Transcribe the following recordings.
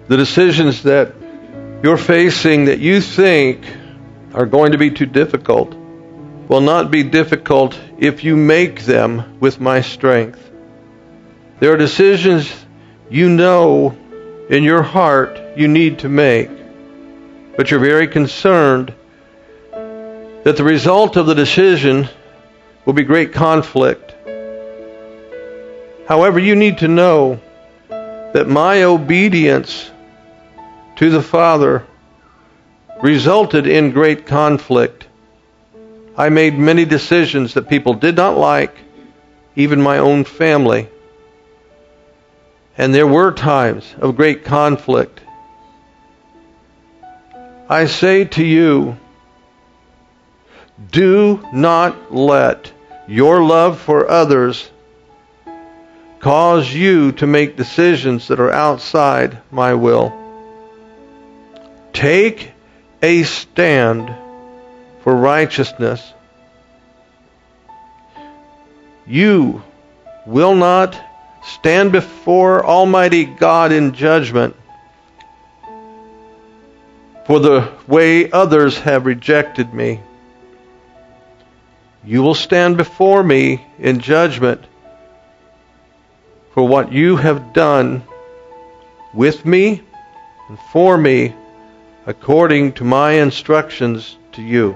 The decisions that you're facing that you think are going to be too difficult will not be difficult if you make them with my strength. There are decisions you know in your heart you need to make, but you're very concerned that the result of the decision will be great conflict. However, you need to know that my obedience to the Father resulted in great conflict. I made many decisions that people did not like, even my own family. And there were times of great conflict. I say to you, do not let your love for others cause you to make decisions that are outside my will. Take a stand for righteousness. You will not stand before Almighty God in judgment for the way others have rejected me. You will stand before me in judgment for what you have done with me and for me according to my instructions to you.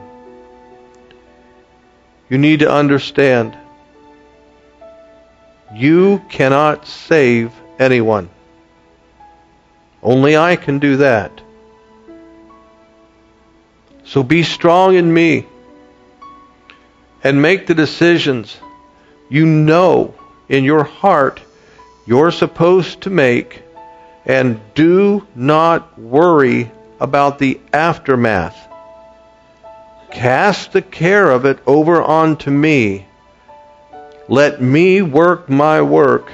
You need to understand, you cannot save anyone. Only I can do that. So be strong in me and make the decisions you know in your heart you're supposed to make, and do not worry about the aftermath. Cast the care of it over onto me. Let me work my work.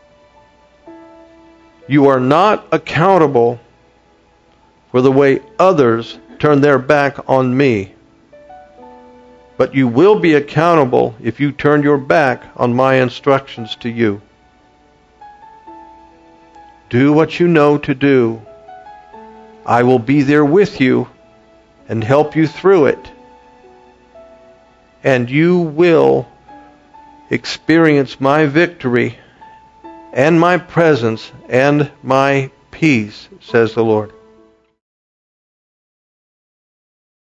You are not accountable for the way others turn their back on me, but you will be accountable if you turn your back on my instructions to you. Do what you know to do. I will be there with you and help you through it. And you will experience my victory and my presence and my peace, says the Lord.